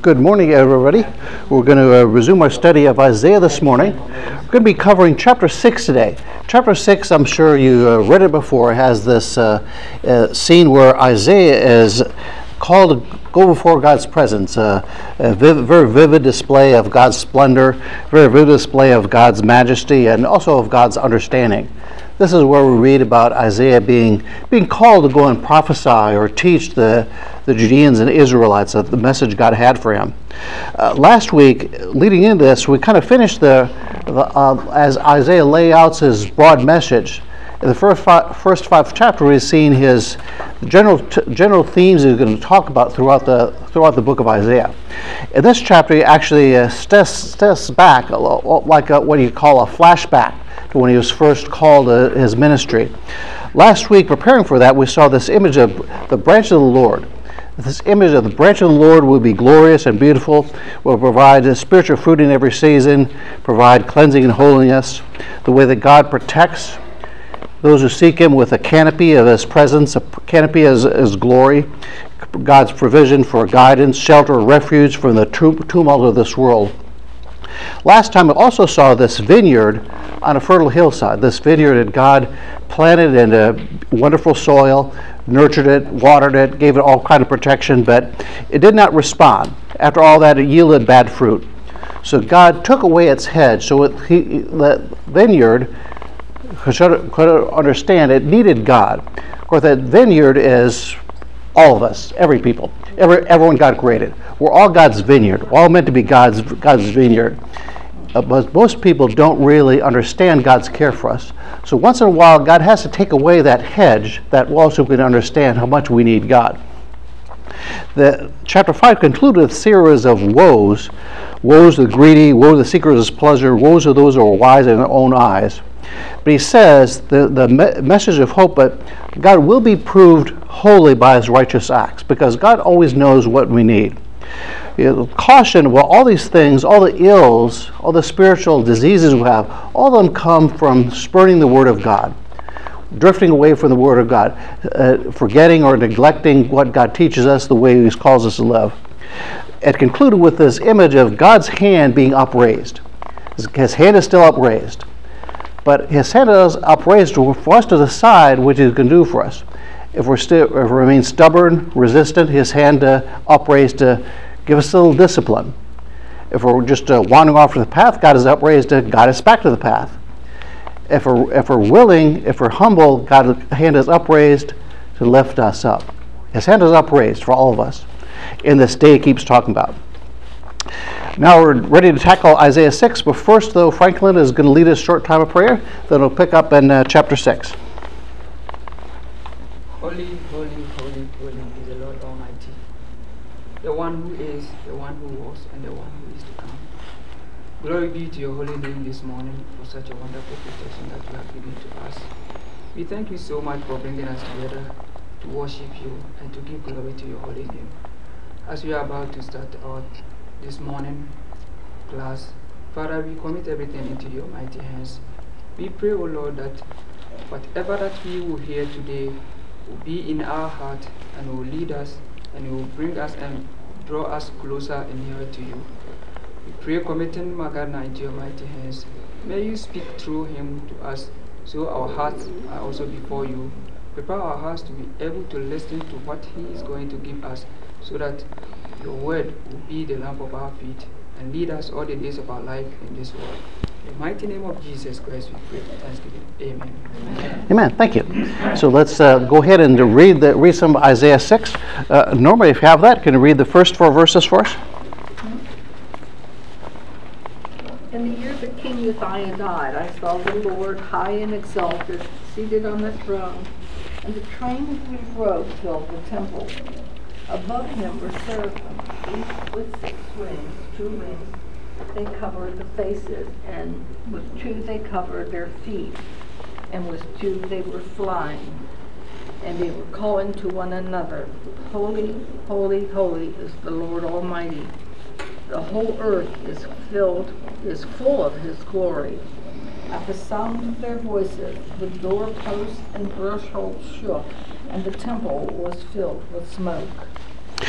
Good morning, everybody. We're going to resume our study of Isaiah this morning. We're going to be covering chapter 6 today. Chapter 6, I'm sure you read it before, has this scene where Isaiah is called to go before God's presence. Very vivid display of God's splendor, very vivid display of God's majesty, and also of God's understanding. This is where we read about Isaiah being called to go and prophesy or teach the Judeans and Israelites the message God had for him. Last week, leading into this, we kind of finished as Isaiah lays out his broad message. In the first five chapters, we've seen his general themes he's going to talk about throughout the book of Isaiah. In this chapter, he actually steps back, like what you call a flashback to when he was first called to his ministry. Last week, preparing for that, we saw this image of the branch of the Lord. This image of the branch of the Lord will be glorious and beautiful, will provide spiritual fruit in every season, provide cleansing and holiness, the way that God protects those who seek him with a canopy of his presence, a canopy of his glory, God's provision for guidance, shelter, refuge from the tumult of this world. Last time we also saw this vineyard on a fertile hillside. This vineyard that God planted in a wonderful soil, nurtured it, watered it, gave it all kind of protection, but it did not respond. After all that, it yielded bad fruit. So God took away its hedge, so the vineyard could understand it needed God. Of course, that vineyard is all of us, every people, everyone God created. We're all God's vineyard. We're all meant to be God's vineyard. But most people don't really understand God's care for us. So once in a while, God has to take away that hedge that wall so we can understand how much we need God. The chapter 5 concluded a series of woes. Woes to the greedy, woe to the seekers of pleasure, woes to those who are wise in their own eyes. But he says the message of hope, but God will be proved holy by his righteous acts, because God always knows what we need. Caution, well, all these things, all the ills, all the spiritual diseases we have, all of them come from spurning the Word of God, drifting away from the Word of God, forgetting or neglecting what God teaches us, the way he calls us to live. It concluded with this image of God's hand being upraised. His hand is still upraised. But his hand is upraised for us to decide what he's going to do for us. If we remain stubborn, resistant, his hand upraised to give us a little discipline. If we're just wandering off the path, God is upraised to guide us back to the path. If we're willing, if we're humble, God's hand is upraised to lift us up. His hand is upraised for all of us. In this day he keeps talking about. Now we're ready to tackle Isaiah 6, but first, though, Franklin is going to lead us a short time of prayer. Then we'll pick up in chapter 6. Holy, holy, holy, holy is the Lord Almighty, the one who is, the one who was, and the one who is to come. Glory be to your holy name this morning for such a wonderful protection that you have given to us. We thank you so much for bringing us together to worship you and to give glory to your holy name. As we are about to start our this morning class, Father, we commit everything into your mighty hands. We pray, O Lord, that whatever that we will hear today will be in our heart and will lead us and will bring us and draw us closer and nearer to you. We pray, committing Magana into your mighty hands. May you speak through him to us, so our hearts are also before you. Prepare our hearts to be able to listen to what he is going to give us, so that your word will be the lamp of our feet and lead us all the days of our life in this world. In the mighty name of Jesus Christ, we pray for thanksgiving. Amen. Amen. Thank you. So let's go ahead and read some Isaiah 6. Normally, if you have that, can you read the first 4 verses for us? In the year that King Uzziah died, I saw the Lord high and exalted, seated on the throne, and the train of his robe filled the temple. Above him were seraphim, each with 6 wings, 2 wings they covered the faces, and with 2 they covered their feet, and with 2 they were flying. And they were calling to one another, Holy, holy, holy is the Lord Almighty. The whole earth is full of his glory. At the sound of their voices, the doorposts and thresholds shook, and the temple was filled with smoke.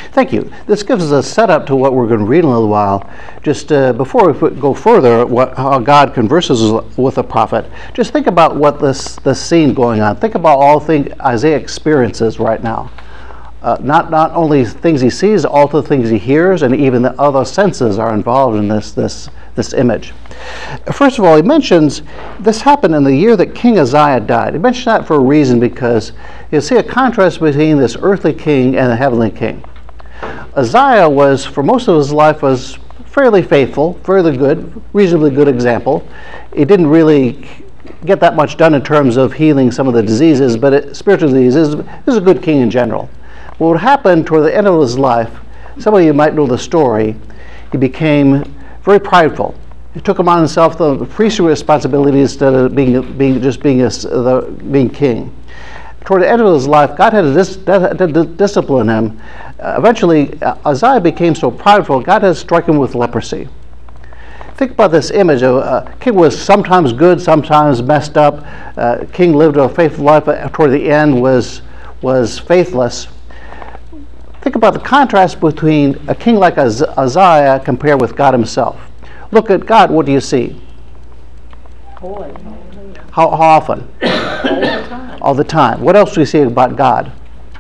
Thank you. This gives us a setup to what we're going to read in a little while. Just before we go further, how God converses with a prophet, just think about what this scene going on. Think about all things Isaiah experiences right now. Not only things he sees, all the things he hears, and even the other senses are involved in this image. First of all, he mentions this happened in the year that King Uzziah died. He mentions that for a reason, because you see a contrast between this earthly king and the heavenly king. Uzziah was, for most of his life, was fairly faithful, fairly good, reasonably good example. He didn't really get that much done in terms of healing some of the diseases, but spiritual diseases. He was a good king in general. What happened toward the end of his life, some of you might know the story, he became very prideful. He took upon himself the priestly responsibility instead of being king. Toward the end of his life, God had to discipline him. Eventually, Uzziah became so prideful, God had to strike him with leprosy. Think about this image of king was sometimes good, sometimes messed up. King lived a faithful life, but toward the end was faithless. Think about the contrast between a king like Uzziah compared with God himself. Look at God, what do you see? Holy. How often? All the time. All the time. What else do we see about God?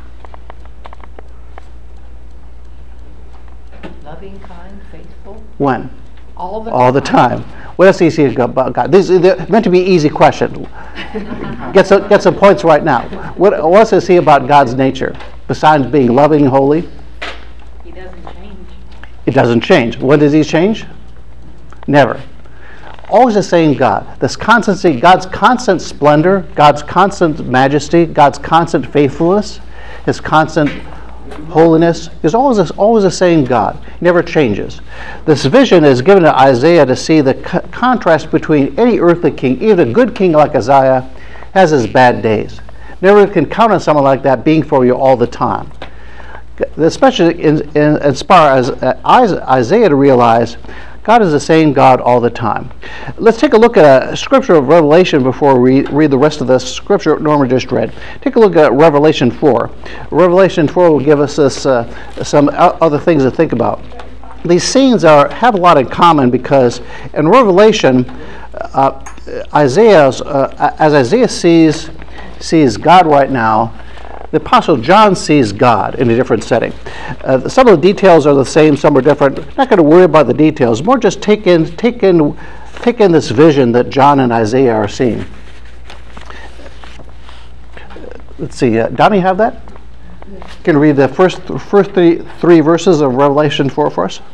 Loving, kind, faithful. When? All the time. All the time. What else do you see about God? These are meant to be easy questions. Get some points right now. What else do you see about God's nature besides being loving and holy? He doesn't change. It doesn't change. When does he change? Never. Always the same God. This constancy, God's constant splendor, God's constant majesty, God's constant faithfulness, his constant holiness is always the same God. He never changes. This vision is given to Isaiah to see the contrast between any earthly king, even a good king like Uzziah, has his bad days. Never can count on someone like that being for you all the time. Especially inspire Isaiah to realize God is the same God all the time. Let's take a look at a scripture of Revelation before we read the rest of the scripture Norma just read. Take a look at Revelation 4. Revelation 4 will give us some other things to think about. These scenes have a lot in common because in Revelation, as Isaiah sees God right now, the Apostle John sees God in a different setting. Some of the details are the same, some are different. Not going to worry about the details. More just take in this vision that John and Isaiah are seeing. Let's see. Donnie, have that? Can you read the first three verses of Revelation 4 for us?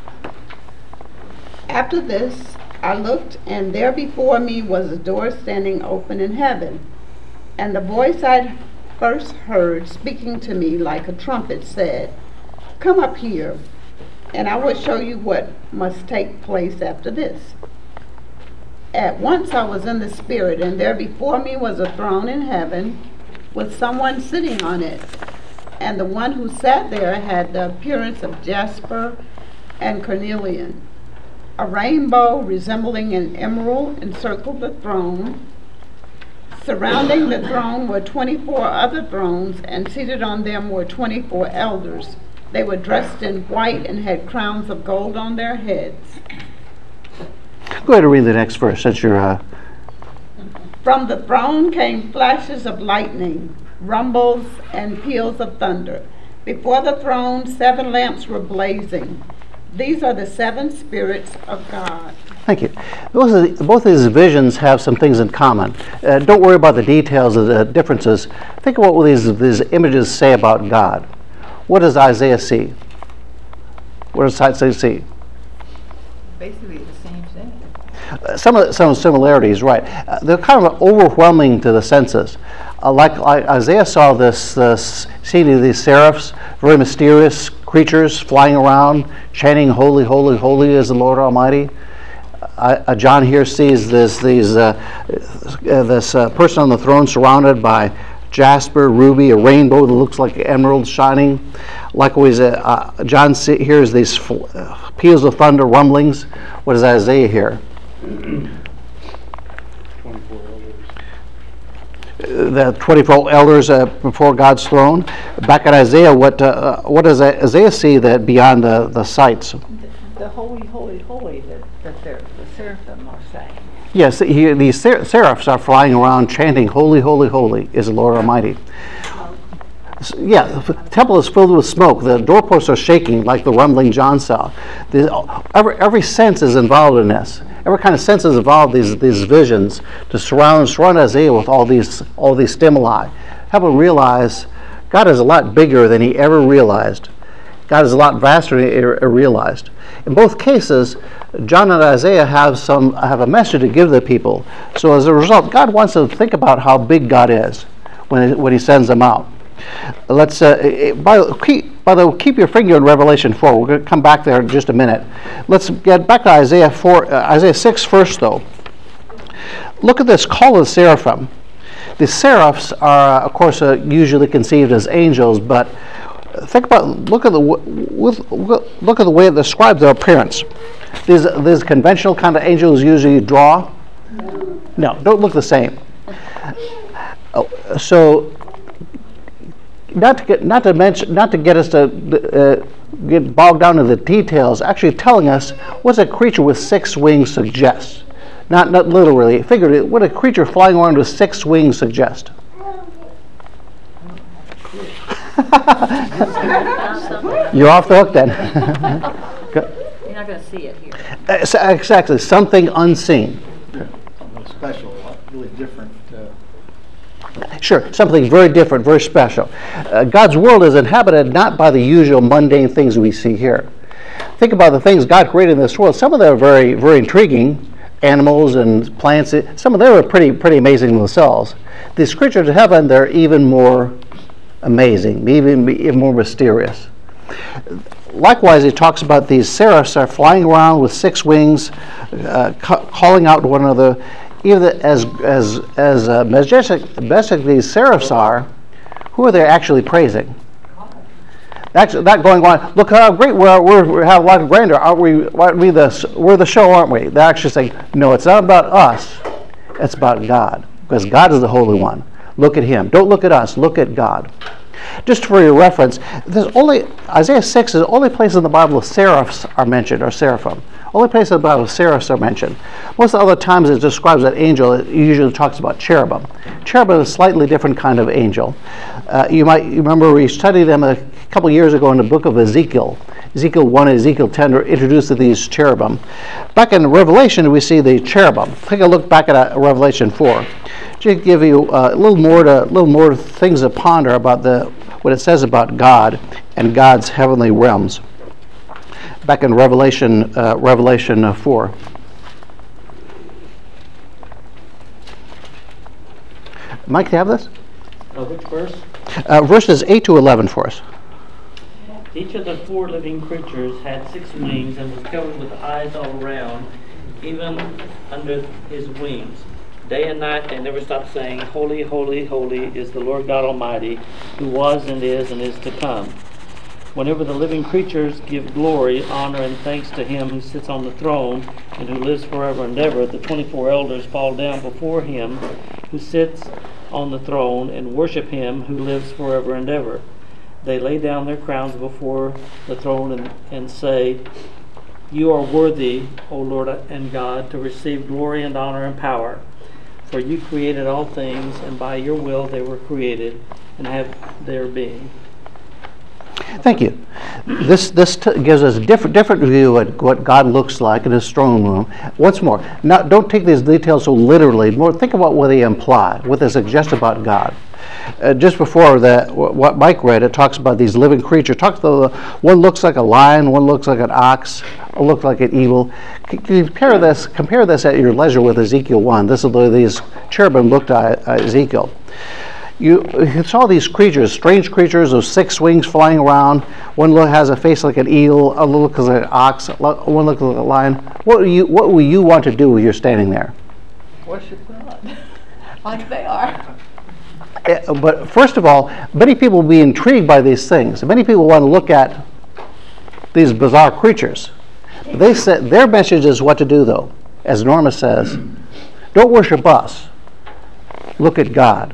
After this, I looked, and there before me was a door standing open in heaven, and the voice I first heard speaking to me like a trumpet said, "Come up here, and I will show you what must take place after this." At once I was in the Spirit, and there before me was a throne in heaven with someone sitting on it. And the one who sat there had the appearance of jasper and carnelian. A rainbow resembling an emerald encircled the throne. Surrounding the throne were 24 other thrones, and seated on them were 24 elders. They were dressed in white and had crowns of gold on their heads. Go ahead and read the next verse since you're... From the throne came flashes of lightning, rumbles, and peals of thunder. Before the throne, 7 lamps were blazing. These are the 7 spirits of God. Thank you. Both of these visions have some things in common. Don't worry about the details of the differences. Think about what these images say about God. What does Isaiah see? What does Isaiah see? Basically the same thing. Some similarities, right. They're kind of overwhelming to the senses. Like Isaiah saw this scene of these seraphs, very mysterious creatures flying around, chanting, "Holy, holy, holy is the Lord Almighty." John here sees this person on the throne surrounded by jasper, ruby, a rainbow that looks like emerald shining. Likewise, John hears these peals of thunder, rumblings. What does Isaiah hear? 24 elders. the 24 elders before God's throne. Back in Isaiah, what does Isaiah see that beyond the sights? The holy, holy, holy that the seraphim are saying. Yes, these seraphs are flying around chanting, "Holy, holy, holy is the Lord Almighty." Yeah, the temple is filled with smoke. The doorposts are shaking like the rumbling John saw. Every sense is involved in this. Every kind of sense is involved in these visions to surround Isaiah with all these stimuli. Help him realize God is a lot bigger than he ever realized. God is a lot vaster than he ever realized. In both cases, John and Isaiah have a message to give the people. So as a result, God wants them to think about how big God is when he sends them out. Let's keep your finger in Revelation 4. We're going to come back there in just a minute. Let's get back to Isaiah 4, Isaiah 6 first, though. Look at this call of the seraphim. The seraphs are, of course, usually conceived as angels, but look at the way it describes their appearance. These conventional kind of angels usually draw. No, don't look the same. So. Not to get us to get bogged down in the details, actually telling us what a creature with 6 wings suggests. Not literally, figuratively, what a creature flying around with 6 wings suggests. You're off the hook then. You're not going to see it here. Exactly, something unseen. Something special, really different. Sure, something very different, very special. God's world is inhabited not by the usual mundane things we see here. Think about the things God created in this world. Some of them are very, very intriguing, animals and plants. Some of them are pretty amazing themselves. These creatures of heaven, they're even more amazing, even more mysterious. Likewise, he talks about these seraphs are flying around with 6 wings, calling out to one another. Even as majestic these seraphs are, who are they actually praising? Actually, not going on, look how great we have a lot of grandeur. Aren't we? We're the show, aren't we? They're actually saying, no, it's not about us. It's about God, because God is the Holy One. Look at Him. Don't look at us. Look at God. Just for your reference, Isaiah 6 is the only place in the Bible seraphs are mentioned, or seraphim. Only place in the Bible seraphs are mentioned. Most of the other times it describes an angel, it usually talks about cherubim. Cherubim is a slightly different kind of angel. You remember we studied them a couple years ago in the book of Ezekiel. Ezekiel 1 and Ezekiel 10 are introduced to these cherubim. Back in Revelation, we see the cherubim. Take a look back at Revelation 4. Just give you a little more things to ponder about what it says about God and God's heavenly realms. Back in Revelation 4. Mike, do you have this? Which verse? Verses 8 to 11 for us. Each of the 4 living creatures had 6 wings and was covered with eyes all around, even under his wings. Day and night they never stopped saying, "Holy, holy, holy is the Lord God Almighty, who was and is to come." Whenever the living creatures give glory, honor, and thanks to Him who sits on the throne and who lives forever and ever, the 24 elders fall down before Him who sits on the throne and worship Him who lives forever and ever. They lay down their crowns before the throne and say, "You are worthy, O Lord and God, to receive glory and honor and power. For you created all things, and by your will they were created and have their being." Thank you. This gives us a different view of what God looks like in His throne room. Once more, now don't take these details so literally. More think about what they imply, what they suggest about God. Just before what Mike read, it talks about these living creatures. One looks like a lion, one looks like an ox, one looks like an eagle. Compare this at your leisure with Ezekiel 1. This is the way these cherubim looked at Ezekiel. You saw these creatures, strange creatures with 6 wings flying around. One has a face like an eagle, one looks like an ox, one looks like a lion. What will you want to do when you're standing there? Worship God, like they are. But first of all, many people will be intrigued by these things. Many people want to look at these bizarre creatures. They said their message is what to do, though. As Norma says, don't worship us. Look at God.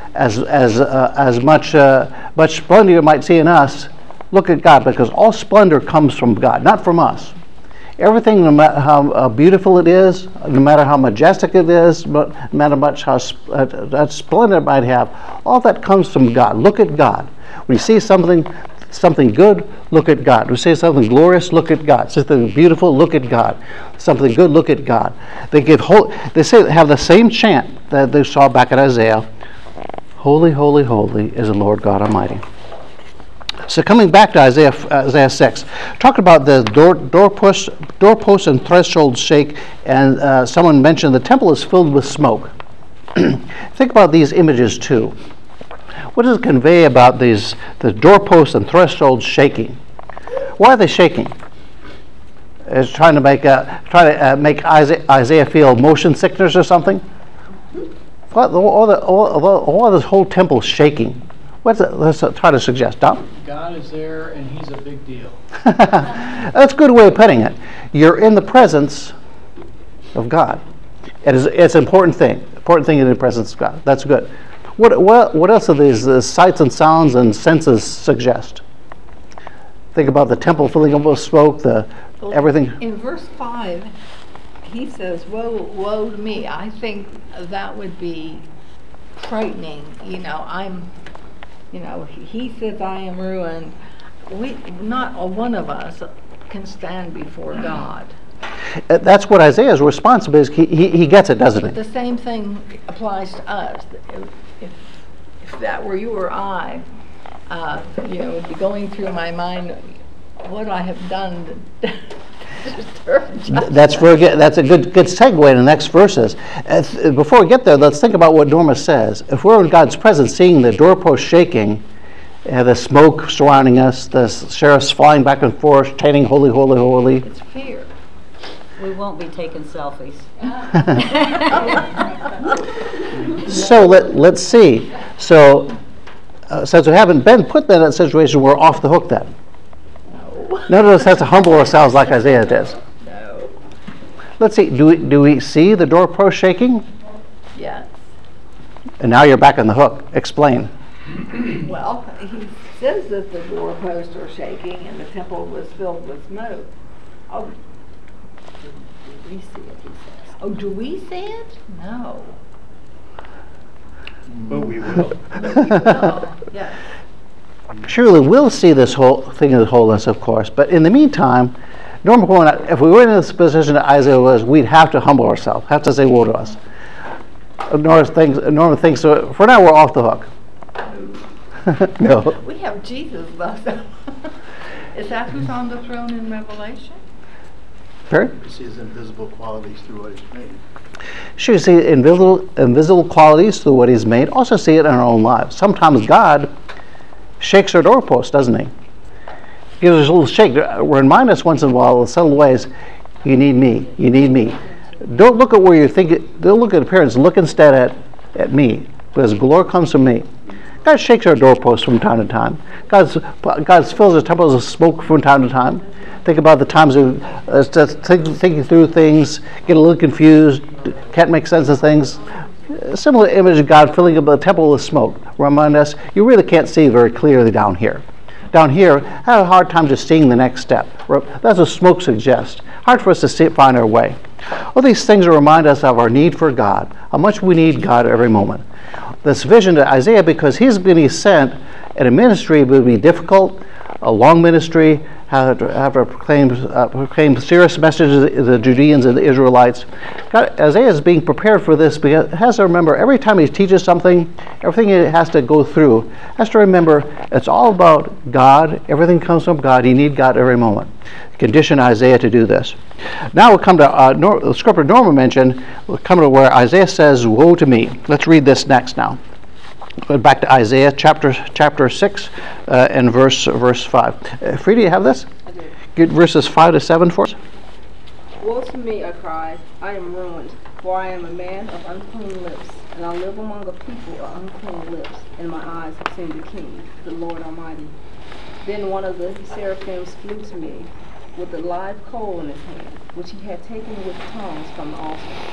as much splendor you might see in us, look at God, because all splendor comes from God, not from us. Everything, no matter how beautiful it is, no matter how majestic it is, no matter much how splendor it might have, all that comes from God. Look at God. When you see something good, look at God. When you see something glorious, look at God. Something beautiful, look at God. Something good, look at God. They have the same chant that they saw back in Isaiah. Holy, holy, holy is the Lord God Almighty. So coming back to Isaiah 6, talk about the doorposts and thresholds shake, and someone mentioned the temple is filled with smoke. Think about these images too. What does it convey about the doorposts and thresholds shaking? Why are they shaking? Is trying to make Isaiah feel motion sickness or something? All this whole temple shaking. Let's try to suggest, Don. God is there and he's a big deal. That's a good way of putting it. You're in the presence of God. It's an important thing in the presence of God. That's good. What else do these sights and sounds and senses suggest? Think about the temple filling up with smoke, everything. In verse 5, he says, woe to me. I think that would be frightening. He says, I am ruined. Not one of us can stand before God. That's what Isaiah's response is. He gets it, doesn't he? The same thing applies to us. If that were you or I, it would be going through my mind what I have done to deserve justice. That's a good segue in the next verses. Before we get there, let's think about what Norma says. If we're in God's presence, seeing the doorpost shaking, the smoke surrounding us, the sheriffs flying back and forth, chanting "Holy, holy, holy." It's fear. We won't be taking selfies. So let's see. So since we haven't been put in that situation, we're off the hook then. None of us has to humble ourselves like Isaiah does. No. Let's see. Do we see the doorpost shaking? Yes. And now you're back on the hook. Explain. Well, he says that the doorposts are shaking and the temple was filled with smoke. Oh, do we see it? He says. Oh, do we see it? No. But we will. Yes. Surely we'll see this whole thing in the wholeness, of course. But in the meantime, Norma pointed out, if we were in this position that Isaiah was, we'd have to humble ourselves, have to say woe to us. Norma thinks for now we're off the hook. No. We have Jesus, though. Is that who's on the throne in Revelation? Perry? We see his invisible qualities through what he's made. Should we see invisible qualities through what he's made? Also see it in our own lives. Sometimes God shakes our doorpost, doesn't he? Gives us a little shake. Remind us once in a while in subtle ways, you need me, you need me. Don't look at where you're thinking, don't look at appearance, look instead at me, because glory comes from me. God shakes our doorposts from time to time. God fills his temples with smoke from time to time. Think about the times of thinking through things, get a little confused, can't make sense of things. A similar image of God filling up the temple with smoke. Remind us, you really can't see very clearly down here. Down here, have a hard time just seeing the next step. That's what smoke suggests. Hard for us to find our way. All these things remind us of our need for God, how much we need God every moment. This vision to Isaiah, because he's being sent, and a ministry would be difficult, a long ministry, have to proclaim serious messages to the Judeans and the Israelites. Isaiah is being prepared for this because he has to remember every time he teaches something, everything he has to go through, has to remember it's all about God. Everything comes from God. You need God every moment. Condition Isaiah to do this. Now we'll come to the scripture Norma mentioned. We'll come to where Isaiah says, "Woe to me." Let's read this next now. Back to Isaiah chapter 6 and verse 5. Frida, you have this? I do. Get verses 5 to 7 for us. Woe to me, I cried, I am ruined, for I am a man of unclean lips, and I live among a people of unclean lips, and my eyes have seen the King, the Lord Almighty. Then one of the seraphims flew to me, with a live coal in his hand, which he had taken with tongs from the altar.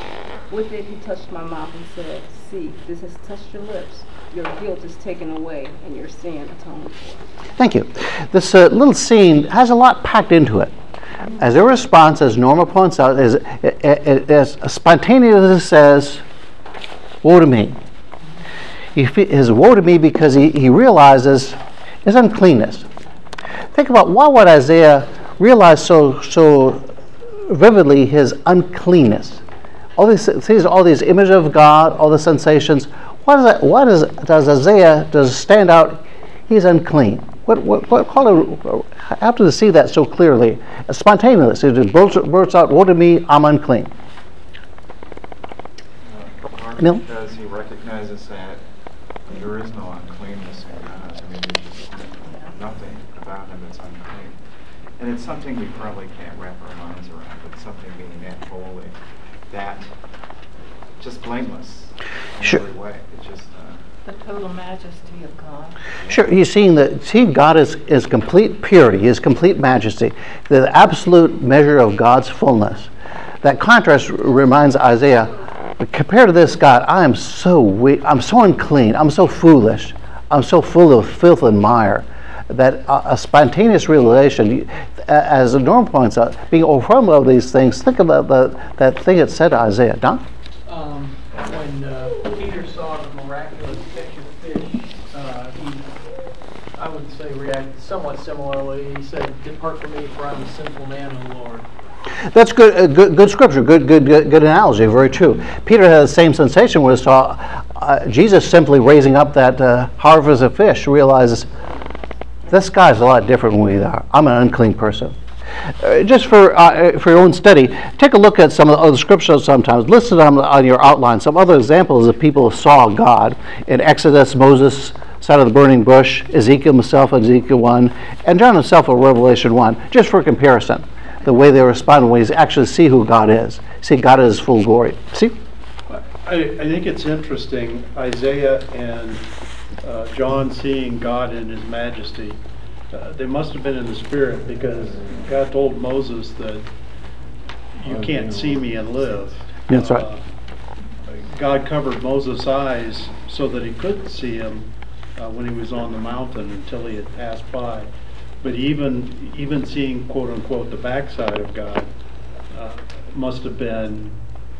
With it, he touched my mouth and said, "See, this has touched your lips. Your guilt is taken away, and your sin atoned for." Thank you. This little scene has a lot packed into it. As a response, as Norma points out, is as spontaneous as it says, "Woe to me." His woe to me because he realizes his uncleanness. Think about why would Isaiah realize so vividly his uncleanness? All these images of God, all the sensations. Why does Isaiah stand out? He's unclean. After to see that so clearly, spontaneous. It just bursts out, "Woe to me, I'm unclean." Neil? Because he recognizes that there is no uncleanness in God. I mean, there's just nothing about him that's unclean. And it's something we probably can't wrap our minds around, but something being that holy, that just blameless in Sure. every way. It's just The total majesty of God. Sure, he's seeing God is complete purity, his complete majesty, the absolute measure of God's fullness. That contrast reminds Isaiah, compared to this God, I am so weak, I'm so unclean, I'm so foolish, I'm so full of filth and mire, that a spontaneous realization, as Norm points out, being overwhelmed of these things, think about that thing it said to Isaiah. Don? When Peter saw the miraculous catch of fish, he, I would say, reacted somewhat similarly. He said, "Depart from me, for I'm a sinful man, O Lord." That's good scripture, good analogy, very true. Peter had the same sensation when he saw Jesus simply raising up that harvest of fish, realizes this guy's a lot different than we are. I'm an unclean person. Just for your own study, take a look at some of the other scriptures sometimes. Listed on your outline some other examples of people who saw God. In Exodus, Moses sat of the burning bush, Ezekiel himself in Ezekiel 1, and John himself in Revelation 1, just for comparison. The way they respond when we actually see who God is. See God in his full glory. See? I think it's interesting, Isaiah and John seeing God in his majesty. They must have been in the spirit, because God told Moses that you can't see me and live. That's right. God covered Moses' eyes so that he couldn't see him when he was on the mountain until he had passed by. But even seeing, quote unquote, the backside of God must have been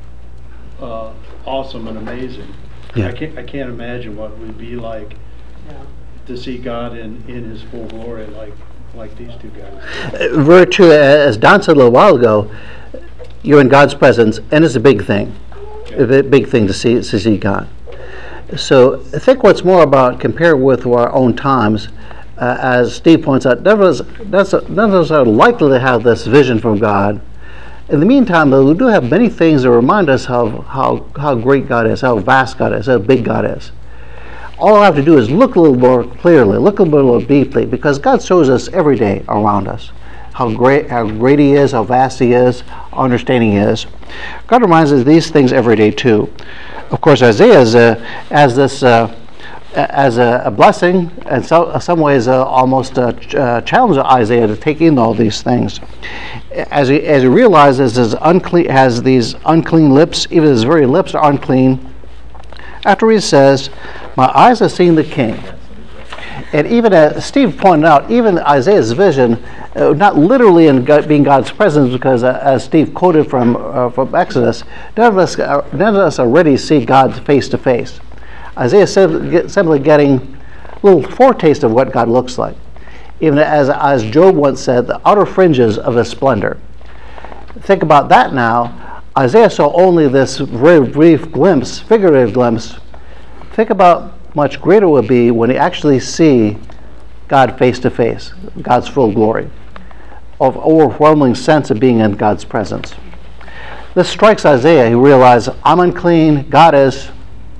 awesome and amazing. Yeah. I can't imagine what it would be like to see God in his full glory like these two guys. Very true. As Don said a little while ago, you're in God's presence, and it's a big thing. A big thing to see God. So think what's more about, compared with our own times. As Steve points out, none of us are likely to have this vision from God. In the meantime, though, we do have many things that remind us how great God is, how vast God is, how big God is. All I have to do is look a little more clearly, look a little more deeply, because God shows us every day around us how great He is, how vast He is, how understanding He is. God reminds us of these things every day too. Of course, Isaiah as this. As a blessing, and so some ways almost challenge Isaiah to take in all these things. As he realizes has these unclean lips, even his very lips are unclean. After he says, "My eyes have seen the King." And even as Steve pointed out, even Isaiah's vision, not literally in being God's presence, because as Steve quoted from Exodus, none of us already see God face to face. Isaiah simply getting a little foretaste of what God looks like. Even as Job once said, the outer fringes of his splendor. Think about that now. Isaiah saw only this very brief glimpse, figurative glimpse. Think about much greater it would be when he actually see God face to face, God's full glory, of overwhelming sense of being in God's presence. This strikes Isaiah. He realizes, I'm unclean, God is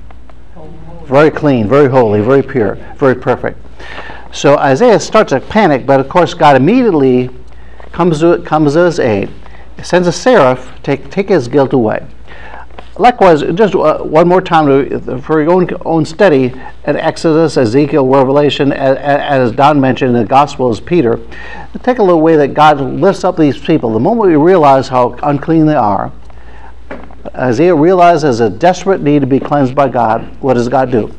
very clean, very holy, very pure, very perfect. So Isaiah starts to panic, but of course God immediately comes to his aid. He sends a seraph to take his guilt away. Likewise, just one more time for your own study at Exodus, Ezekiel, Revelation, as Don mentioned in the Gospels, Peter, take a little way that God lifts up these people. The moment we realize how unclean they are, Isaiah realizes a desperate need to be cleansed by God. What does God do?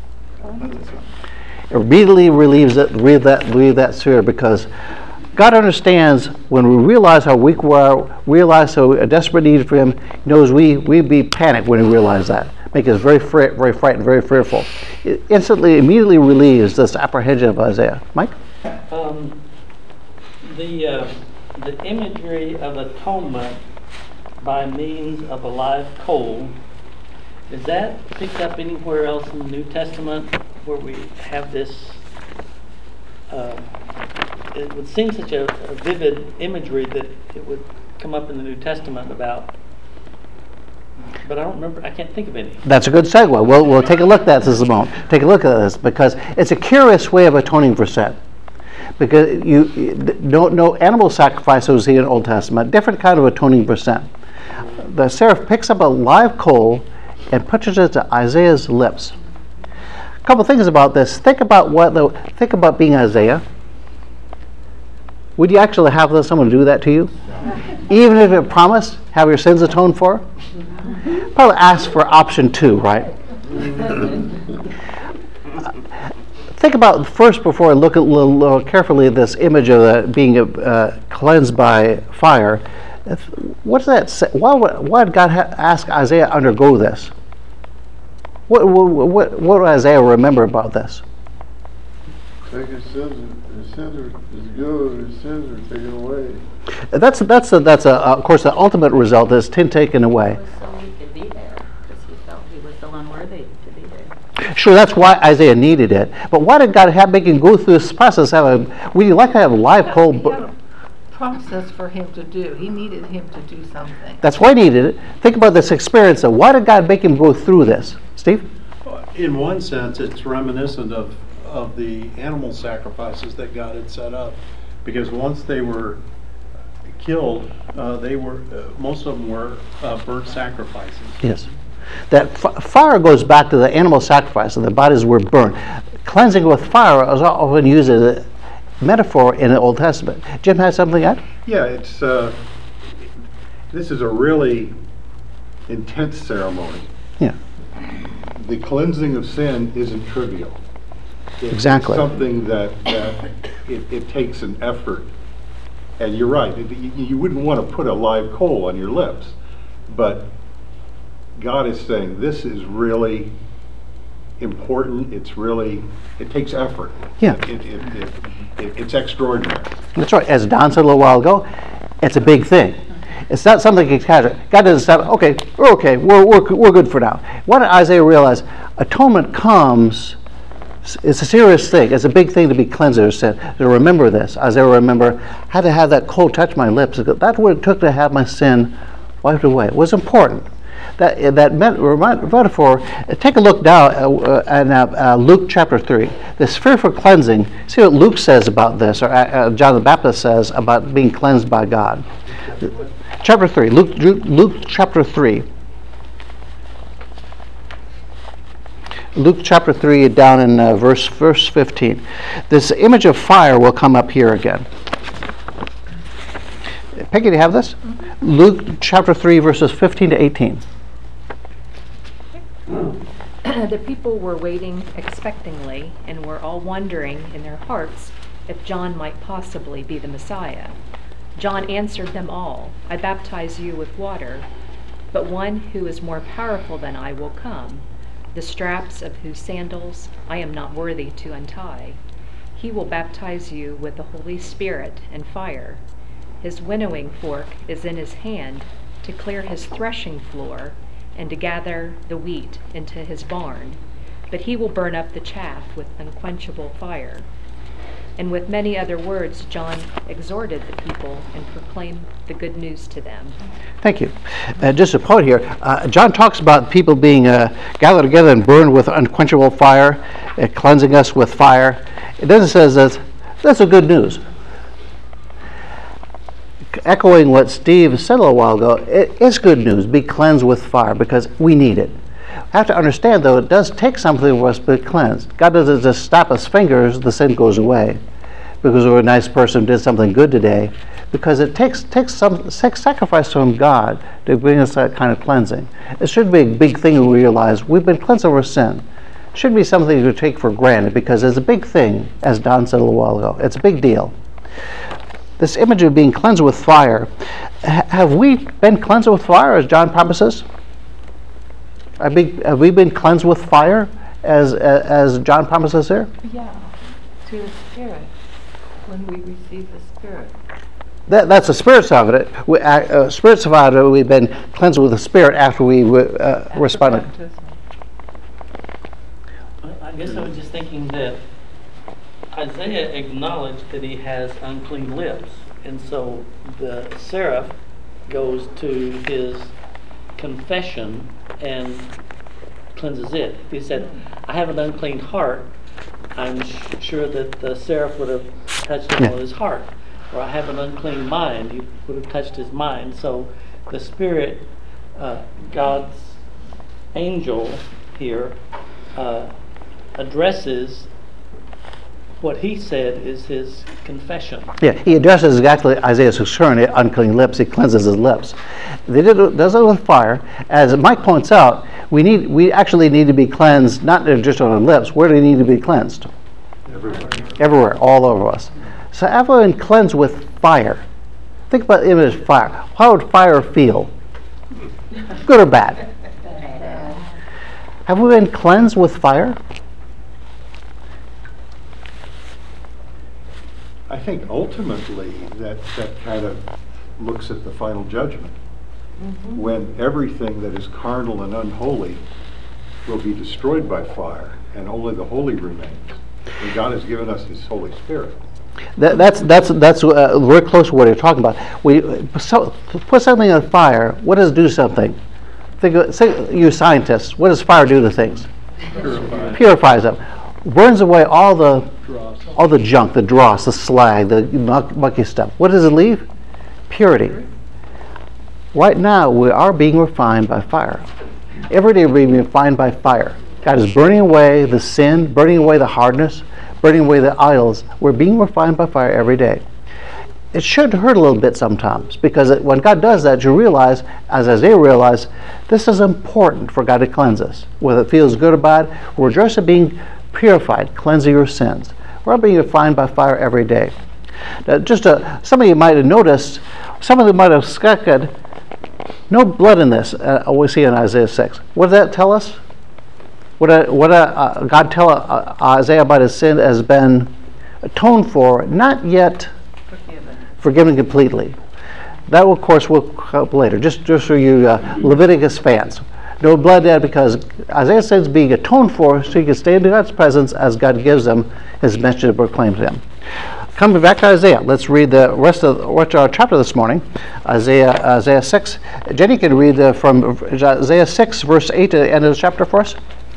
It immediately relieves that fear, because God understands when we realize how weak we are, realize how a desperate need for Him. He knows we'd be panicked when we realize that. Make us very frightened, very fearful. It immediately relieves this apprehension of Isaiah. Mike? The imagery of atonement by means of a live coal, is that picked up anywhere else in the New Testament where we have this? It would seem such a vivid imagery that it would come up in the New Testament about, but I don't remember. I can't think of any. That's a good segue. We'll take a look at this in a moment. Take a look at this, because it's a curious way of atoning for sin. Because you don't know animal sacrifices here in the Old Testament, different kind of atoning for sin. The seraph picks up a live coal and pushes it to Isaiah's lips. A couple things about this. Think about being Isaiah. Would you actually have someone do that to you? Even if it promised, have your sins atoned for? Probably ask for option 2, right? Think about first, before I look at a little carefully at this image of being cleansed by fire. What does that say? Why did God ask Isaiah to undergo this? What do Isaiah remember about this? Take his sins is good, his sins are taken away. That's of course the ultimate result is sin taken away. So he could be there, because he felt he was so unworthy to be there. Sure, that's why Isaiah needed it. But why did God make him go through this process? Would you like to have a live coal? He had a process for him to do. He needed him to do something. That's why he needed it. Think about this experience. Why did God make him go through this? Steve? In one sense, it's reminiscent of the animal sacrifices that God had set up, because once they were killed, most of them were burnt sacrifices. Yes. That fire goes back to the animal sacrifice, and the bodies were burned. Cleansing with fire is often used as a metaphor in the Old Testament. Jim has something to add? Yeah, it's this is a really intense ceremony. Yeah. The cleansing of sin isn't trivial. Exactly. It's something that it takes an effort. And you're right, you wouldn't want to put a live coal on your lips, but God is saying this is really important. It takes effort. Yeah. It's extraordinary. That's right. As Don said a little while ago, it's a big thing. It's not something casual. God doesn't stop. Okay, we're okay. We're good for now. Why did Isaiah realize atonement comes? It's a serious thing. It's a big thing to be cleansed of sin. To remember this, Isaiah had to have that coal touch my lips. That's what it took to have my sin wiped away. It was important. That metaphor. Take a look now at Luke chapter 3. This fearful cleansing. See what Luke says about this, or John the Baptist says about being cleansed by God. Chapter 3. Luke chapter 3. Luke chapter 3, down in verse 15. This image of fire will come up here again. Peggy, do you have this? Mm-hmm. Luke chapter 3, verses 15 to 18. The people were waiting expectingly and were all wondering in their hearts if John might possibly be the Messiah. John answered them all, "I baptize you with water, but one who is more powerful than I will come, the straps of whose sandals I am not worthy to untie. He will baptize you with the Holy Spirit and fire. His winnowing fork is in his hand to clear his threshing floor and to gather the wheat into his barn, but he will burn up the chaff with unquenchable fire." And with many other words, John exhorted the people and proclaimed the good news to them. Thank you. Just a point here. John talks about people being gathered together and burned with unquenchable fire, cleansing us with fire. It doesn't say that's a good news. Echoing what Steve said a little while ago, it is good news. Be cleansed with fire because we need it. I have to understand, though, it does take something for us to be cleansed. God doesn't just snap his fingers, the sin goes away. Because we're a nice person, did something good today. because it takes some sacrifice from God to bring us that kind of cleansing. It should be a big thing to realize we've been cleansed of our sin. It shouldn't be something to take for granted, because it's a big thing, as Don said a little while ago. It's a big deal. This image of being cleansed with fire, have we been cleansed with fire, as John promises? Have we been cleansed with fire, as John promises here? Yeah, through the Spirit, when we receive the Spirit. That's the Spirit side of it. Spirit side of it, we've been cleansed with the Spirit after we responded. I guess I was just thinking that Isaiah acknowledged that he has unclean lips, and so the seraph goes to his confession and cleanses it. He said, I have an unclean heart. I'm sure that the seraph would have touched him on his heart. Or I have an unclean mind. He would have touched his mind. So the Spirit, God's angel here, addresses what he said is his confession. Yeah, he addresses exactly Isaiah's concern, unclean lips. He cleanses his lips. Does it with fire. As Mike points out, we actually need to be cleansed, not just on our lips. Where do we need to be cleansed? Everywhere. Everywhere, all over us. So after we've been cleansed with fire, think about the image of fire. How would fire feel? Good or bad? Have we been cleansed with fire? I think ultimately that kind of looks at the final judgment, when everything that is carnal and unholy will be destroyed by fire, and only the holy remains. And God has given us His Holy Spirit. That's very close to what you're talking about. Put something on fire. What does it do to something? Say, you scientists, what does fire do to things? Purifies them. Burns away all the junk, the dross, the slag, the mucky stuff. What does it leave? Purity. Right now, we are being refined by fire. Every day we're being refined by fire. God is burning away the sin, burning away the hardness, burning away the idols. We're being refined by fire every day. It should hurt a little bit sometimes, because when God does that, you realize, as Isaiah realized, this is important for God to cleanse us. Whether it feels good or bad, we're just being purified, cleansing your sins. We're being refined by fire every day. Now, some of you might have noticed, some of you might have skeked, no blood in this, we see in Isaiah 6. What does that tell us? What God tell Isaiah about his sin has been atoned for, not yet forgiven completely. That, of course, will come later. Just for you Leviticus fans. No blood there, because Isaiah says being atoned for, so you can stay in God's presence as God gives them His message to proclaim to Him. Coming back to Isaiah, let's read the rest of our chapter this morning, Isaiah 6. Jenny can read from Isaiah 6, verse 8 to the end of the chapter for us.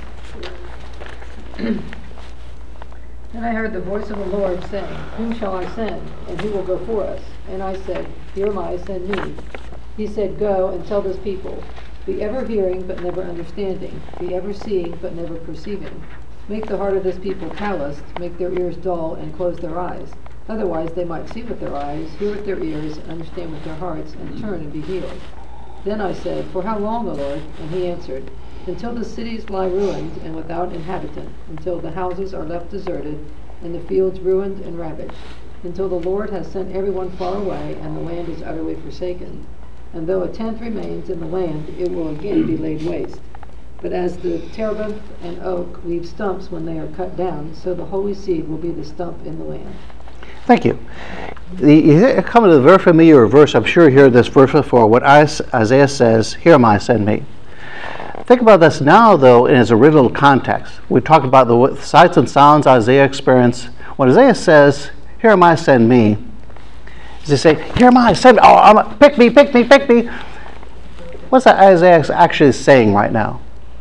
And I heard the voice of the Lord saying, Whom shall I send, and who will go for us? And I said, Here am I, send me. He said, Go and tell this people, be ever hearing but never understanding, be ever seeing but never perceiving. Make the heart of this people calloused, make their ears dull, and close their eyes. Otherwise they might see with their eyes, hear with their ears, understand with their hearts, and turn and be healed. Then I said, For how long, O Lord? And He answered, Until the cities lie ruined and without inhabitant, until the houses are left deserted, and the fields ruined and ravaged, until the Lord has sent everyone far away, and the land is utterly forsaken. And though a tenth remains in the land, it will again be laid waste. But as the terebinth and oak leave stumps when they are cut down, so the holy seed will be the stump in the land. Thank you. You come to the very familiar verse. I'm sure you heard this verse before. What Isaiah says, Here am I, send me. Think about this now, though, in its original context. We talked about the sights and sounds Isaiah experienced. When Isaiah says, Here am I, send me, does he say, Here am I, send me, pick me, pick me, pick me? What's that Isaiah actually saying right now?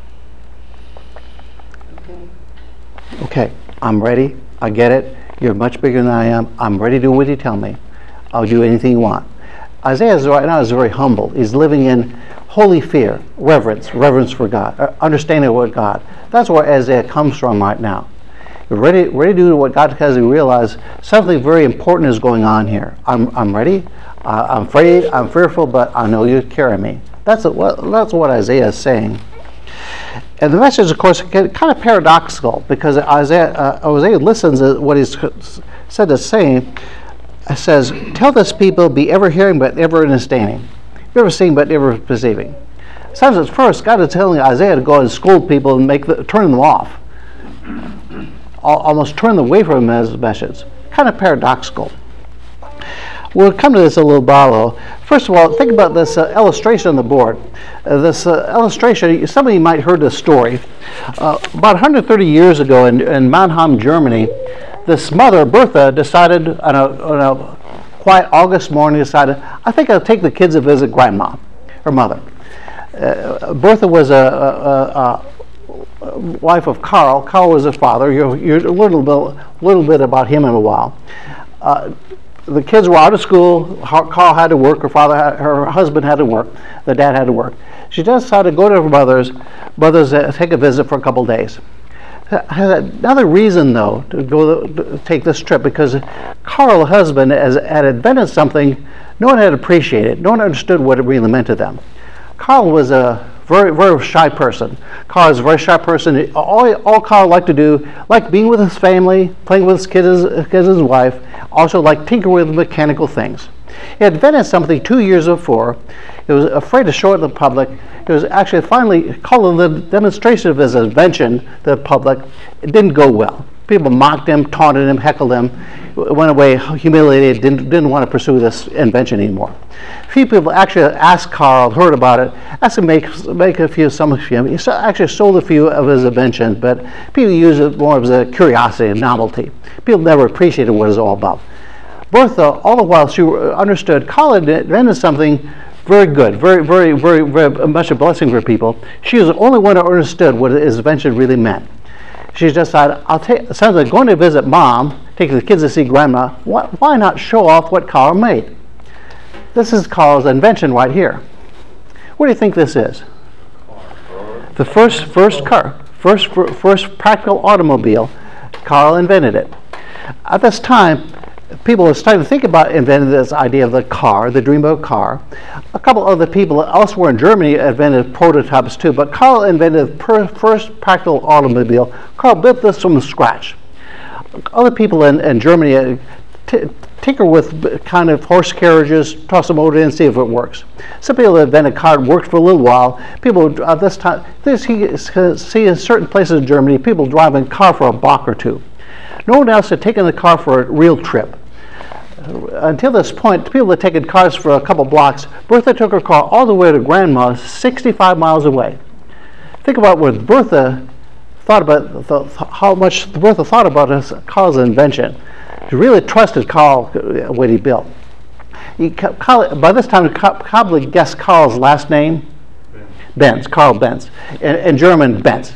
Okay, I'm ready, I get it, you're much bigger than I am, I'm ready to do what you tell me. I'll do anything you want. Isaiah right now is very humble. He's living in holy fear, reverence for God, understanding of what God. That's where Isaiah comes from right now. We're ready to do what God has to realize something very important is going on here. I'm ready. I'm afraid. I'm fearful, but I know you carry me. That's what Isaiah is saying. And the message, of course, kind of paradoxical because Isaiah listens to what he's said to say. It says, "Tell this people, be ever hearing but never understanding, be ever seeing but never perceiving." Sometimes at first, God is telling Isaiah to go and scold people and turn them off, almost turn them away from his message. Kind of paradoxical. We'll come to this a little while. First of all, think about this illustration on the board. This illustration, some of you might have heard this story. About 130 years ago in Mannheim, Germany, this mother, Bertha, decided on a quiet August morning, I think I'll take the kids to visit grandma, her mother. Bertha was a wife of Carl. Carl was her father. You'll learn a little bit about him in a while. The kids were out of school. Carl had to work. Her husband had to work. The dad had to work. She decided to go to her mother's, take a visit for a couple days. Another reason, though, to take this trip, because Carl, the husband, had invented something no one had appreciated. No one understood what it really meant to them. Carl was a very, very shy person. Carl is a very shy person. All Carl liked to do, liked being with his family, playing with his kids, his wife, also liked tinkering with mechanical things. He had invented something 2 years before. He was afraid to show it to the public. He was actually finally calling the demonstration of his invention to the public. It didn't go well. People mocked him, taunted him, heckled him, went away humiliated, didn't want to pursue this invention anymore. A few people actually asked Carl, heard about it, asked him to make some of them. He actually sold a few of his inventions, but people used it more as a curiosity, a novelty. People never appreciated what it was all about. Bertha, all the while, she understood Carl had invented something very good, very, very, very, very much a blessing for people. She was the only one who understood what his invention really meant. She decided, since I'm going to visit Mom, taking the kids to see Grandma, why not show off what Carl made? This is Carl's invention right here. What do you think this is? The first car, first practical automobile. Carl invented it. At this time, people were starting to think about inventing this idea of the car, the dream of a car. A couple other people elsewhere in Germany invented prototypes too, but Carl invented the first practical automobile. Carl built this from scratch. Other people in Germany tinker with kind of horse carriages, toss a motor in and see if it works. Some people invented a car, worked for a little while. People at this time, you see in certain places in Germany, people driving a car for a block or two. No one else had taken the car for a real trip. Until this point, people had taken cars for a couple blocks. Bertha took her car all the way to Grandma, 65 miles away. Think about what Bertha thought about, how much Bertha thought about Carl's invention. She really trusted Carl, what he built. By this time, you probably guessed Carl's last name? Benz, Carl Benz. In German, Benz.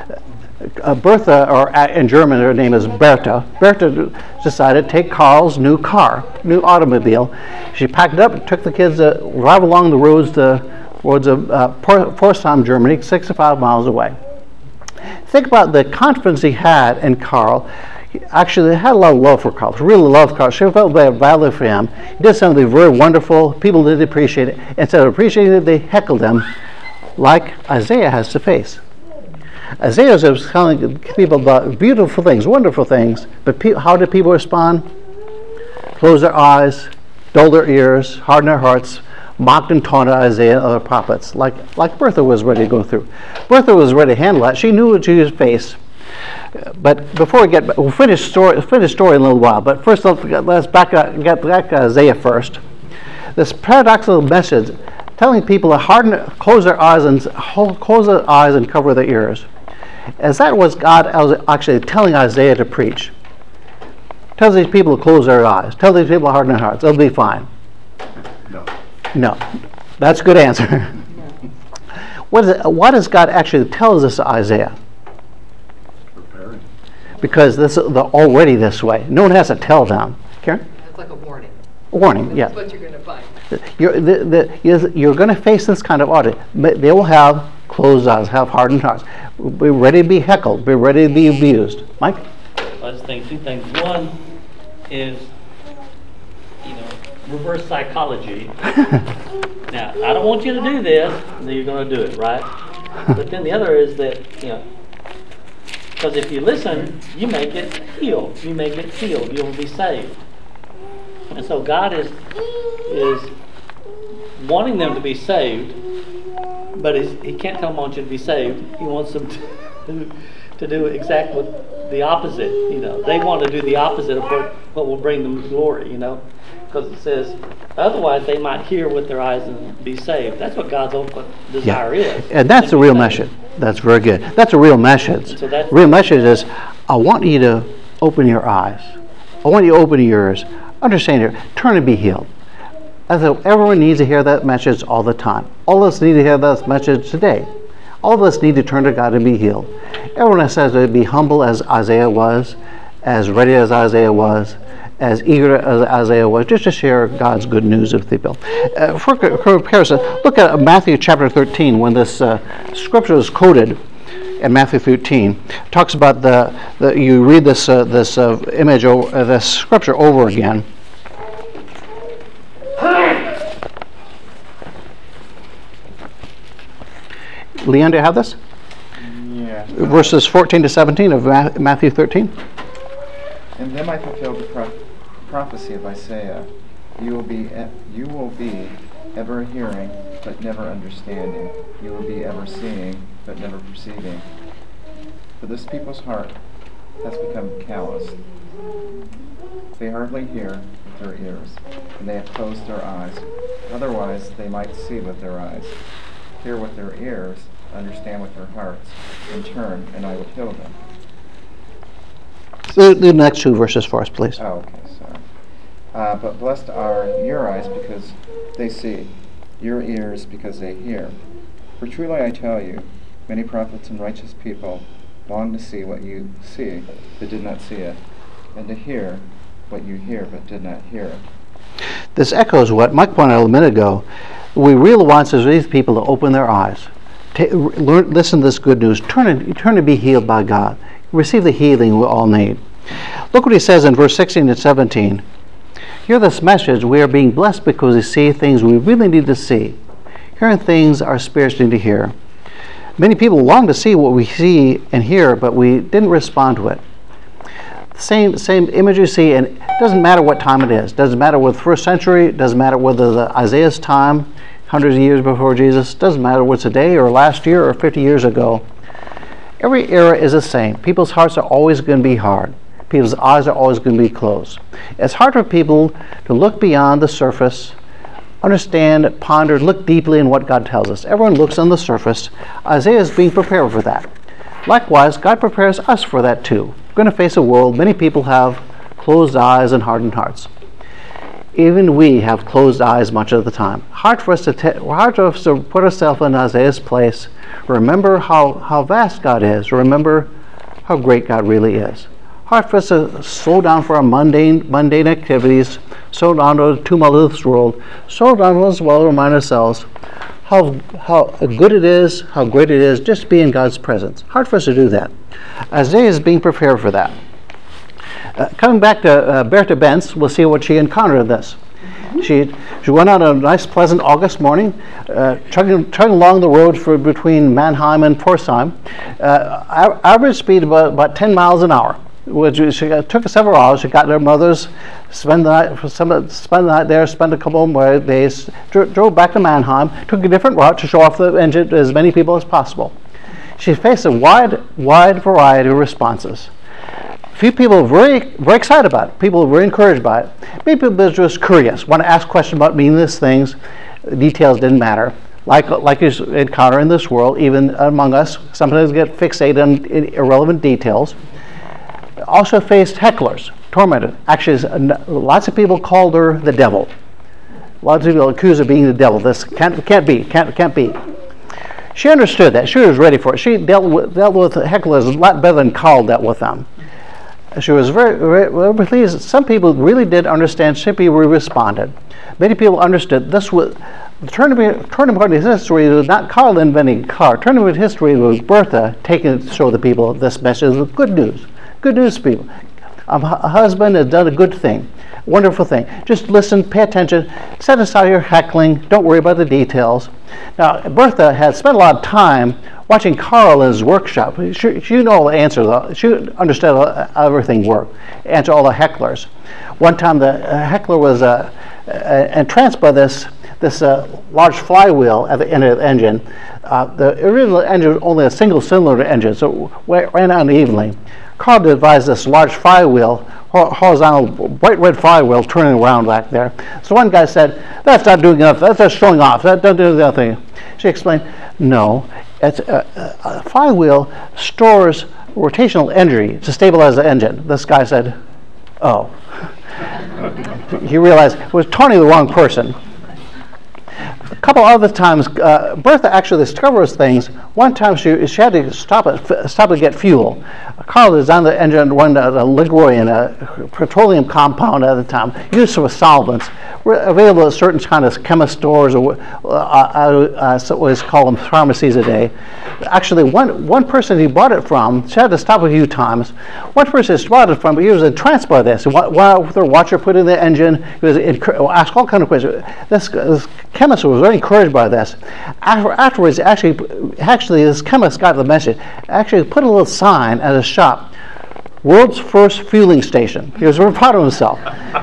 Bertha, or in German her name is Bertha. Bertha decided to take Carl's new car, new automobile. She packed it up, took the kids to drive along the roads of Pforzheim, Germany, 65 miles away. Think about the confidence he had in Carl. Actually, they had a lot of love for Carl. She really loved Carl. She felt they had value for him. He did something very wonderful. People didn't appreciate it. Instead of appreciating it, they heckled him, like Isaiah has to face. Isaiah was telling people about beautiful things, wonderful things, but how did people respond? Close their eyes, dull their ears, harden their hearts, mocked and taunted Isaiah and other prophets, like Bertha was ready to go through. Bertha was ready to handle that. She knew what she would face. But before we'll finish story in a little while. But first, let's get back to Isaiah first. This paradoxical message, telling people to close their eyes and cover their ears. As that was God was actually telling Isaiah to preach. Tell these people to close their eyes. Tell these people to harden their hearts. They'll be fine. No. That's a good answer. What does God actually tell us to Isaiah? Preparing. Because they're already this way. No one has to tell them. Karen? It's like a warning. A warning, yeah. That's what you're going to find. You're going to face this kind of audit. They will have closed eyes, have hardened hearts. Be ready to be heckled. Be ready to be abused. Mike? this thing, two things. One is, reverse psychology. Now, I don't want you to do this, and then you're going to do it, right? But then the other is that, because if you listen, you may get healed. You may get healed. You'll be saved. And so God is wanting them to be saved, but He can't tell them I want you to be saved. He wants them to do exactly the opposite. They want to do the opposite of what will bring them glory. Because it says, otherwise they might hear with their eyes and be saved. That's what God's ultimate desire is. And that's the real message. That's very good. That's a real message. So that's real message is, I want you to open your eyes. I want you to open your ears. Understand it. Turn and be healed. Everyone needs to hear that message all the time. All of us need to hear that message today. All of us need to turn to God and be healed. Everyone says to be humble as Isaiah was, as ready as Isaiah was, as eager as Isaiah was, just to share God's good news with people. For comparison, look at Matthew chapter 13, when this scripture is quoted in Matthew 13. It talks about you read this image, this scripture over again. Leon, do you have this? Yeah. Verses 14 to 17 of Matthew 13. And then I fulfilled the prophecy of Isaiah. You will be ever hearing, but never understanding. You will be ever seeing, but never perceiving. For this people's heart has become calloused. They hardly hear with their ears, and they have closed their eyes. Otherwise they might see with their eyes, hear with their ears, understand with their hearts, and turn, and I will heal them. The next two verses for us, please. Oh, okay, sorry. But blessed are your eyes because they see, your ears because they hear. For truly I tell you, many prophets and righteous people long to see what you see, but did not see it, and to hear what you hear, but did not hear it. This echoes what Mike pointed out a minute ago. We really want these people to open their eyes, listen to this good news, turn to be healed by God, receive the healing we all need. Look what he says in verse 16 and 17. Hear this message. We are being blessed because we see things we really need to see, hearing things our spirits need to hear. Many people long to see what we see and hear, but we didn't respond to it. Same image you see, and it doesn't matter what time it is. It doesn't matter whether first century, it doesn't matter whether the Isaiah's time, hundreds of years before Jesus, it doesn't matter what's today or last year or 50 years ago. Every era is the same. People's hearts are always going to be hard. People's eyes are always going to be closed. It's hard for people to look beyond the surface, understand, ponder, look deeply in what God tells us. Everyone looks on the surface. Isaiah is being prepared for that. Likewise, God prepares us for that too. We're going to face a world many people have closed eyes and hardened hearts. Even we have closed eyes much of the time. Hard for us to put ourselves in Isaiah's place. Remember how vast God is. Remember how great God really is. Hard for us to slow down for our mundane activities, slow down to the tumult of this world, slow down as well to remind ourselves how good it is, how great it is just to be in God's presence. Hard for us to do that. Isaiah is being prepared for that. Coming back to Bertha Benz, we'll see what she encountered in this. She went out on a nice, pleasant August morning, chugging along the road between Mannheim and Pforzheim. Average speed about 10 miles an hour. Which she took several hours. She got to her mother's, spent the night there, spent a couple more days, drove back to Mannheim, took a different route to show off the engine to as many people as possible. She faced a wide variety of responses. A few people were very excited about it. People were very encouraged by it. Many people were just curious, want to ask questions about meaningless things. Details didn't matter. Like you encounter in this world, even among us, sometimes get fixated on irrelevant details. Also faced hecklers, tormented. Actually, lots of people called her the devil. Lots of people accused her of being the devil. This can't be. She understood that. She was ready for it. She dealt with hecklers a lot better than Carl dealt with them. She was very pleased. Some people really did understand. Some people responded. Many people understood this was the turning point in history was not Carl inventing car. Turning point in history was Bertha taking to show the people this message of good news. Good news, people. A husband has done a good thing, wonderful thing. Just listen, pay attention, set aside your heckling, don't worry about the details. Now, Bertha had spent a lot of time watching Carl in his workshop. She knew all the answers. She understood how everything worked, answer all the hecklers. One time the heckler was entranced by this large flywheel at the end of the engine. The original engine was only a single cylinder engine, so it ran unevenly. Carl devised this large flywheel, horizontal, bright red flywheel turning around back there. So one guy said, "That's not doing enough, that's just showing off, that doesn't do nothing." She explained, "No, it's a flywheel stores rotational energy to stabilize the engine." This guy said, "Oh." He realized he was turning the wrong person. A couple other times, Bertha actually discovers things. One time she had to stop to get fuel. Carl designed the engine, run a Ligurian, a petroleum compound at the time, used for solvents, available at certain kind of chemist stores, or always call them pharmacies a day. Actually, one person he bought it from, she had to stop a few times. One person he bought it from, but he was entranced by this. While the watcher put in the engine, he was asked all kinds of questions. This chemist was very encouraged by this. Afterwards, actually, this chemist got the message. Actually, put a little sign at his shop: "World's first fueling station." He was very proud of himself.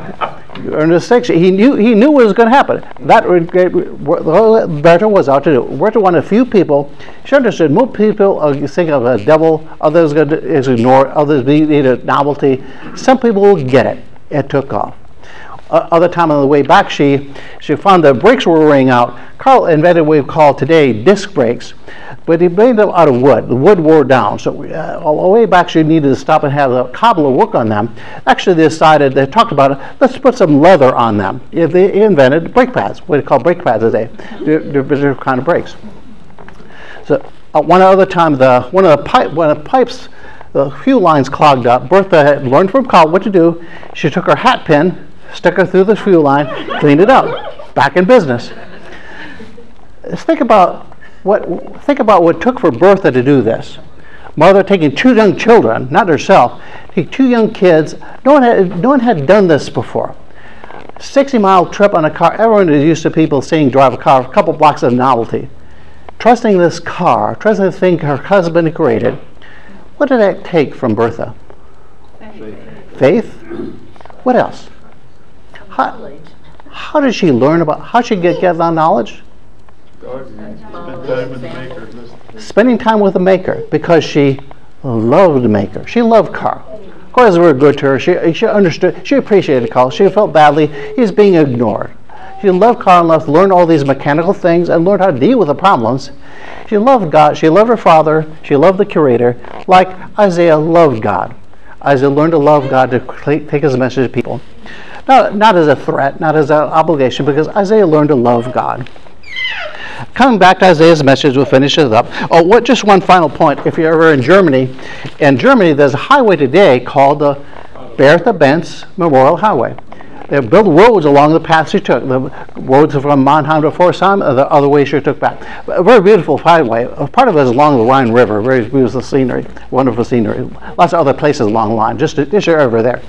He knew what was going to happen. That Bertha was out to do. Bertha wanted a few people. She understood most people think of a devil, others ignore it, others need a novelty. Some people will get it. It took off. Other time on the way back, she found the brakes were wearing out. Carl invented what we call today disc brakes, but he made them out of wood. The wood wore down, so all the way back she needed to stop and have a cobbler work on them. Actually, they talked about it, let's put some leather on them. They invented brake pads, what they call brake pads today. They're different kind of brakes. So one other time, one of the pipes, the fuel lines clogged up. Bertha had learned from Carl what to do. She took her hat pin, stuck her through the fuel line, cleaned it up, back in business. Think about what it took for Bertha to do this. Mother taking two young children, not herself, take two young kids. No one had done this before. 60-mile trip on a car. Everyone is used to people seeing drive a car, a couple blocks of novelty. Trusting this car, trusting the thing her husband created. What did that take from Bertha? Faith? What else? How did she learn about? How did she get that knowledge? Spending time with the Maker, because she loved the Maker. She loved Carl. Carl was very good to her. She understood. She appreciated Carl. She felt badly he's being ignored. She loved Carl enough to learn all these mechanical things and learn how to deal with the problems. She loved God. She loved her father. She loved the Creator, like Isaiah loved God. Isaiah learned to love God, to take his message to people. Not as a threat, not as an obligation, because Isaiah learned to love God. Coming back to Isaiah's message, we'll finish it up. Just one final point. If you're ever in Germany there's a highway today called the Bertha-Benz Memorial Highway. They built roads along the path she took. The roads from Mannheim to Pforzheim, the other way she took back. A very beautiful highway. Part of it is along the Rhine River. Very beautiful scenery, wonderful scenery. Lots of other places along the line, just you're over there.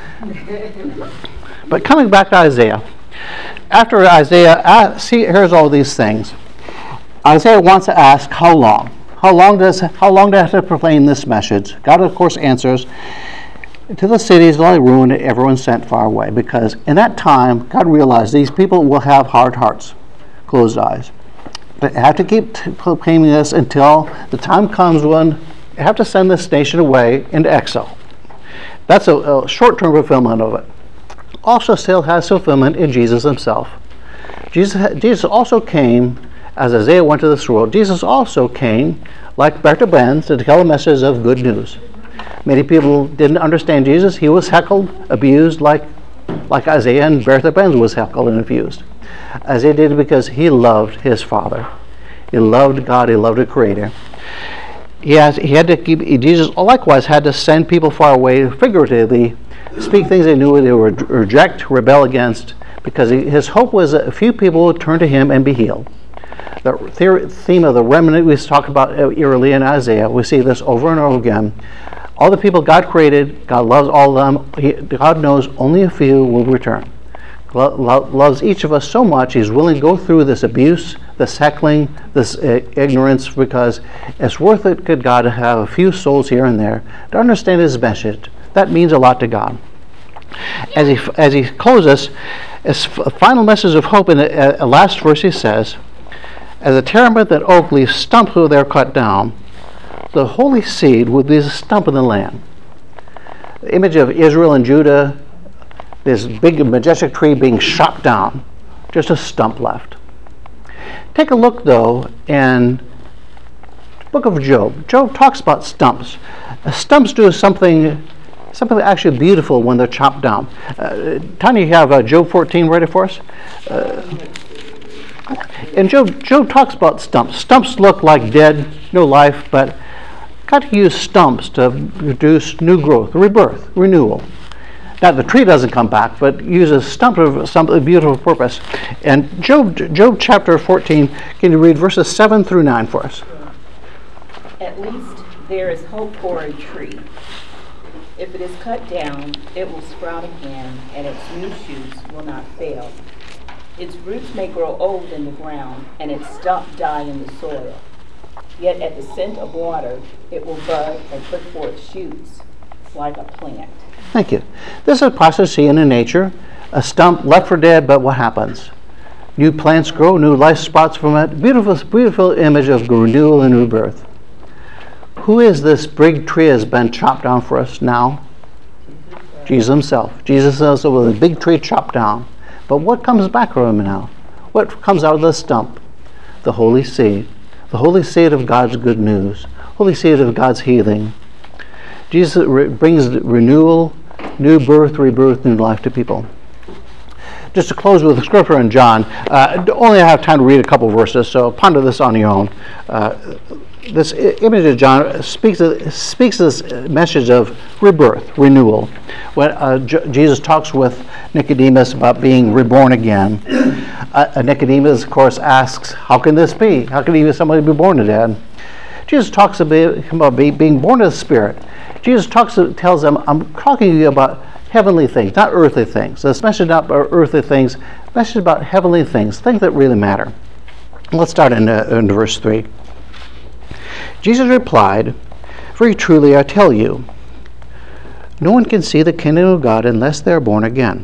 But coming back to Isaiah, after Isaiah hears all these things, Isaiah wants to ask, how long? How long do I have to proclaim this message? God, of course, answers, to the cities that I ruined, everyone sent far away. Because in that time, God realized these people will have hard hearts, closed eyes. But I have to keep proclaiming this until the time comes when I have to send this nation away into exile. That's a short-term fulfillment of it. Also still has fulfillment in Jesus himself. Jesus also came, as Isaiah went to this world, Jesus also came, like Bertha-Benz, to tell a message of good news. Many people didn't understand Jesus. He was heckled, abused, like Isaiah and Bertha-Benz was heckled and abused. Isaiah did it because he loved his Father. He loved God. He loved the Creator. Jesus likewise had to send people far away, figuratively, speak things they knew they would reject, rebel against, because his hope was that a few people would turn to him and be healed. The theme of the remnant we talked about earlier in Isaiah, we see this over and over again. All the people God created, God loves all of them. God knows only a few will return. Loves each of us so much, he's willing to go through this abuse, this heckling, this ignorance, because it's worth it to God to have a few souls here and there to understand his message. That means a lot to God. As he closes, his final message of hope in the last verse, he says, as a terebinth and oak leaves stumps where they're cut down, the holy seed will be as a stump in the land. The image of Israel and Judah, this big majestic tree being chopped down, just a stump left. Take a look though in the book of Job. Job talks about stumps. Stumps do something actually beautiful when they're chopped down. Tanya, you have Job 14 ready for us? And Job talks about stumps. Stumps look like dead, no life, but God used stumps to produce new growth, rebirth, renewal. Now the tree doesn't come back, but uses stump for some beautiful purpose. And Job chapter 14, can you read verses 7 through 9 for us? At least there is hope for a tree. If it is cut down, it will sprout again, and its new shoots will not fail. Its roots may grow old in the ground, and its stump die in the soil. Yet at the scent of water, it will bud and put forth shoots like a plant. Thank you. This is a process seen in nature. A stump left for dead, but what happens? New plants grow, new life sprouts from it. Beautiful, beautiful image of renewal and rebirth. Who is this big tree has been chopped down for us now? Jesus himself. Jesus says it was a big tree chopped down. But what comes back from him now? What comes out of the stump? The holy seed. The holy seed of God's good news. Holy seed of God's healing. Jesus brings renewal, new birth, rebirth, new life to people. Just to close with the scripture in John, only have time to read a couple verses, so ponder this on your own. This image of John speaks this message of rebirth, renewal. When Jesus talks with Nicodemus about being reborn again, Nicodemus, of course, asks, how can this be? How can even somebody be born again? Jesus talks about being born of the Spirit. Jesus tells them, I'm talking to you about heavenly things, not earthly things. This message is not about earthly things, message about heavenly things that really matter. Let's start in verse 3. Jesus replied, very truly I tell you, no one can see the kingdom of God unless they are born again.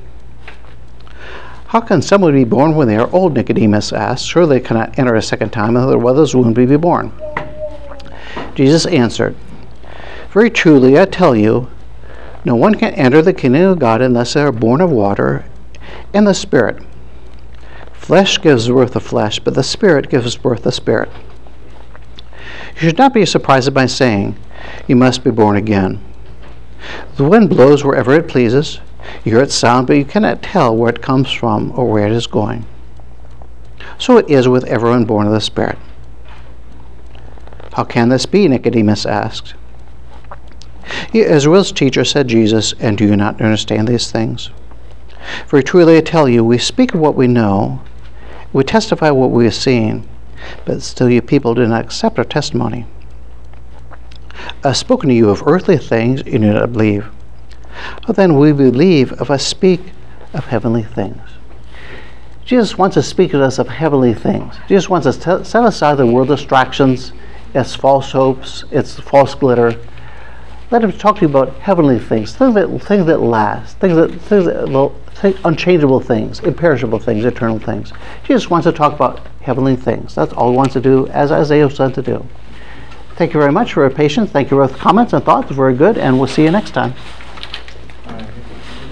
How can someone be born when they are old? Nicodemus asked. Surely they cannot enter a second time, and otherwise won't be born. Jesus answered, very truly I tell you, no one can enter the kingdom of God unless they are born of water and the Spirit. Flesh gives birth to flesh, but the Spirit gives birth to spirit. You should not be surprised by saying, you must be born again. The wind blows wherever it pleases. You hear its sound, but you cannot tell where it comes from or where it is going. So it is with everyone born of the Spirit. How can this be? Nicodemus asked. Israel's teacher, said Jesus, and do you not understand these things? Very truly I tell you, we speak of what we know, we testify what we have seen, but still you people do not accept our testimony. I have spoken to you of earthly things, you do not believe. How then we believe if I speak of heavenly things? Jesus wants to speak to us of heavenly things. Jesus wants us to set aside the world distractions, its false hopes, its false glitter. Let him talk to you about heavenly things that last, unchangeable things, imperishable things, eternal things. Jesus wants to talk about heavenly things. That's all he wants to do, as Isaiah said to do. Thank you very much for your patience. Thank you for your comments and thoughts. Very good, and we'll see you next time.